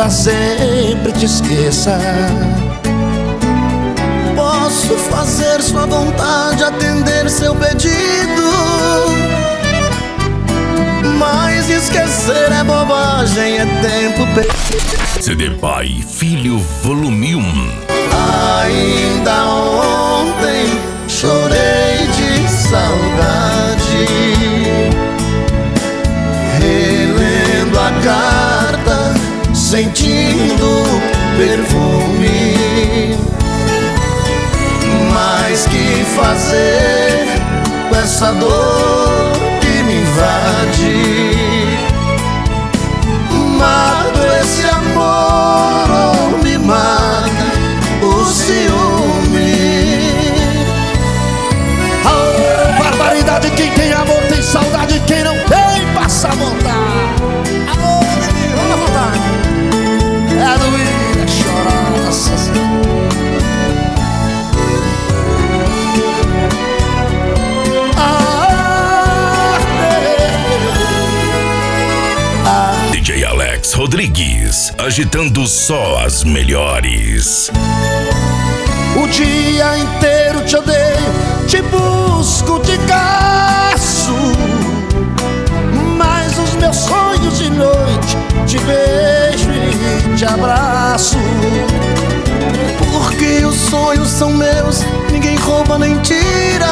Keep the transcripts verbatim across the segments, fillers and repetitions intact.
pra sempre te esqueça. Posso fazer sua vontade, atender seu pedido, mas esquecer é bobagem, é tempo perdido. C D Pai Filho Volume um. Ainda ontem chorei de saudade, relendo a carta, sentindo perfume. Mas que fazer com essa dor que me invade? Mata esse amor ou me mata o ciúme? Oh, barbaridade, quem tem amor tem saudade, quem não tem passa a vontade. Amor, olha a vontade. É doída, é chorar, nossa senhora. D J Alex Rodrigues, agitando só as melhores. O dia inteiro te odeio, te busco, te caço, mas os meus sonhos de noite te beijo e te abraço. Porque os sonhos são meus, ninguém rouba nem tira.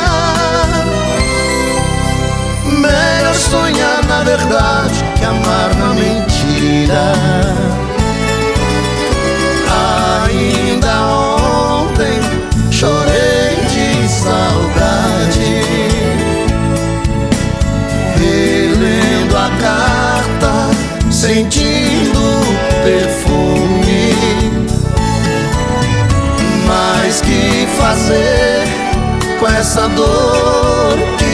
Melhor sonhar na verdade que amar na mentira. Ainda ontem chorei de saudade, relendo a carta, sentindo perfume. Mas que fazer com essa dor que